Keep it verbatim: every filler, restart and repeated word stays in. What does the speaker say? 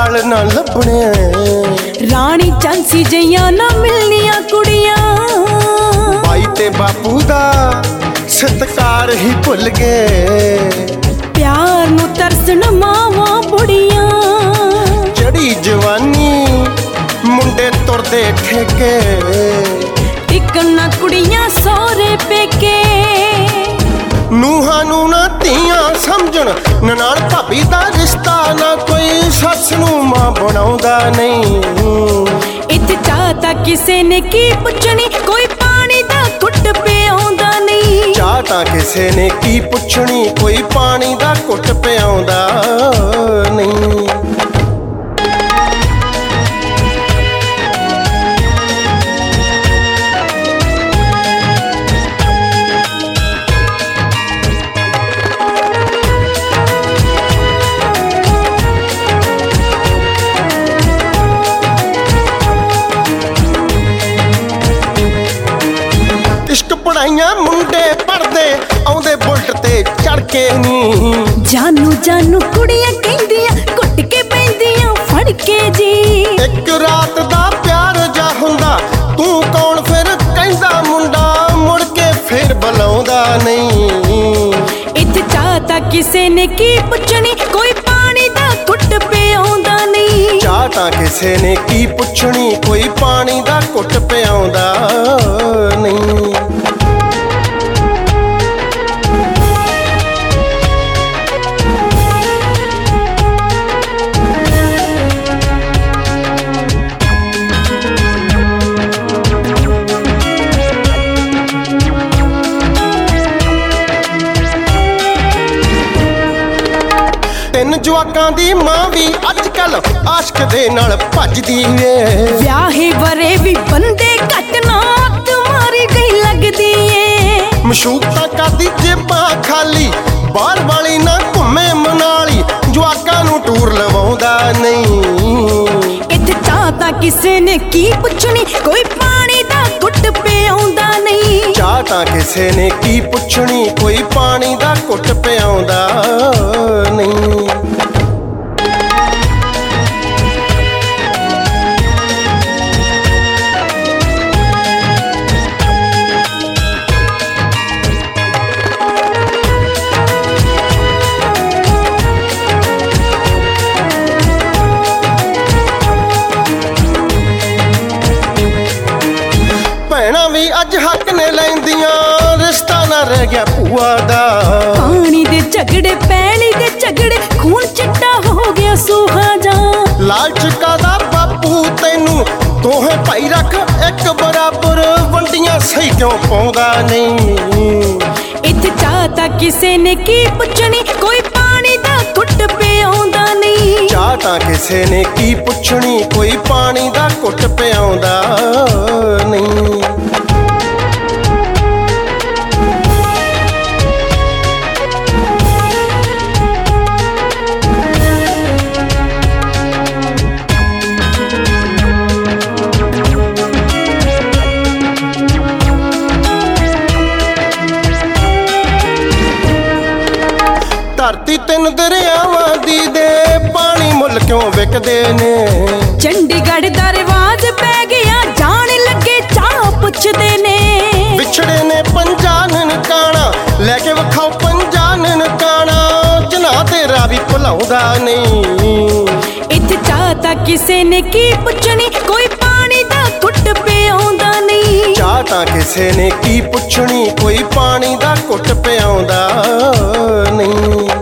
वाल ना लभने रानी झांसी जिहियां ना मिलनियां कुड़ियां बाई ते बापू दा सत्कार ही भुल गए प्यार नू तरसन मावां बुढ़ियां जड़ी जवानी मुंडे तुरदे ठेके टिकना कुड़ियां सोरे पेके ਨੂਹਾਂ ਨੂੰ ना ਧੀਆਂ समझण ननाण भाभी दा रिश्ता ना कोई सस नूं मां बनाउंदा नहीं इत्थे चाह तां किसे ने की पुछणी कोई पानी दा घुट पिआउंदा नहीं चाह तां किसे ने की पुछणी कोई पानी दा घुट पिआउंदा नहीं पढ़ाइयां मुंडे पढ़दे आउंदे बुलट ते चढ़ के नी जानू जानू कुड़ियां कहंदियां घुट के पैंदियां फड़ के जी एक रात दा प्यार जा हुंदा तू कौन फिर कहंदा मुंडा मुड़ के फिर बुलाउंदा नहीं इत्थे चाह तां किसे ने की पुछणी कोई पानी दा घुट पिआउंदा नहीं चाह तां किसे ने की पुछणी कोई पानी दा घुट पिआउंदा नहीं ਤਿੰਨ ਜਵਾਕਾਂ ਦੀ ਮਾਂ ਵੀ ਅੱਜ ਕੱਲ ਆਸ਼ਕ ਦੇ ਨਾਲ ਭੱਜਦੀ ਏ ਵਿਆਹੇ ਵਰੇ ਵੀ ਬੰਦੇ ਘੱਟ ਨਾ ਤੁਮਾਰੀ ਗਈ ਲੱਗਦੀ ਏ ਮਸ਼ੂਕਤਾ ਕਰਦੀ ਜੇਬਾਂ ਖਾਲੀ ਬਾਹਰ ਵਾਲੀ ਨਾ ਘੁੰਮੇ ਮਨਾਲੀ ਜਵਾਕਾਂ ਨੂੰ ਟੂਰ ਲਵਾਉਂਦਾ ਨਹੀਂ ਇੱਥੇ ਚਾਹ ਤਾਂ ਕਿਸੇ ਨੇ ਕੀ ਪੁੱਛਣੀ ਕੋਈ ਪਾਣੀ ਦਾ ਘੁੱਟ ਪਿਆਉਂਦਾ ਨਹੀਂ ਚਾਹ ਤਾਂ ਕਿਸੇ ਨੇ ਕੀ ਪੁੱਛਣੀ ਕੋਈ ਪਾਣੀ ਦਾ ਘੁੱਟ ਪਿਆਉਂਦਾ ਨਹੀਂ ਭੈਣਾਂ ਵੀ ਅੱਜ ਹੱਕ ਨੇ ਲੈਂਦੀਆਂ ਰਿਸ਼ਤਾ ਨਾ ਰਹਿ ਗਿਆ ਭੂਆ ਦਾ ਪਾਣੀ ਦੇ ਝਗੜੇ ਪੈਲੀ ਦੇ ਝਗੜੇ ਖੂਨ ਚਿੱਟਾ ਹੋ ਗਿਆ ਸੂਹਾ ਜਾ ਲਾਲਚ ਕਾਦਾ ਬਾਪੂ ਤੈਨੂੰ ਦੋਹੇ ਭਾਈ ਰੱਖ ਇੱਕ ਬਰਾਬਰ ਵੰਡੀਆਂ ਸਹੀ ਕਿਉਂ ਪਾਉਂਦਾ ਨਹੀਂ ਇੱਥੇ ਚਾਹ ਤਾਂ ਕਿਸੇ ਨੇ ਕੀ ਪੁੱਛਣੀ ਕੋਈ ਪਾਣੀ ਦਾ ਘੁੱਟ ਪਿਆਉਂਦਾ ਨਹੀਂ ਚਾਹ ਤਾਂ ਕਿਸੇ ਨੇ ਕੀ ਪੁੱਛਣੀ ਕੋਈ ਪਾਣੀ ਦਾ ਘੁੱਟ ਪਿਆਉਂਦਾ ਨਹੀਂ ਧਰਤੀ ਤਿੰਨ ਦਰਿਆਵਾਂ ਦੀ ਦੇ ਪਾਣੀ ਮੁੱਲ ਕਿਉਂ ਵਿਕਦੇ ਨੇ ਚੰਡੀਗੜ੍ਹ ਦਾ ਰਿਵਾਜ ਪੈ ਗਿਆ ਜਾਣ ਲੱਗੇ ਚਾਹ ਪੁੱਛਦੇ ਨੇ ਵਿਛੜੇ ਨੇ ਪੰਜਾਂ ਨਨਕਾਣਾ ਲੈ ਕੇ ਵਿਖਾਓ ਪੰਜਾਂ ਨਨਕਾਣਾ ਜਨਾ ਤੇਰਾ ਵੀ ਭੁਲਾਉਂਦਾ ਨਹੀਂ ਇੱਥੇ ਚਾਹ ਤਾਂ ਕਿਸੇ ਨੇ ਕੀ ਪੁੱਛਣੀ ਕੋਈ ਪਾਣੀ ਦਾ ਘੁੱਟ ਪਿਆਉਂਦਾ ਨਹੀਂ ਚਾਹ ਤਾਂ ਕਿਸੇ ਨੇ ਕੀ ਪੁੱਛਣੀ ਕੋਈ ਪਾਣੀ ਦਾ ਘੁੱਟ ਪਿਆਉਂਦਾ ਨਹੀਂ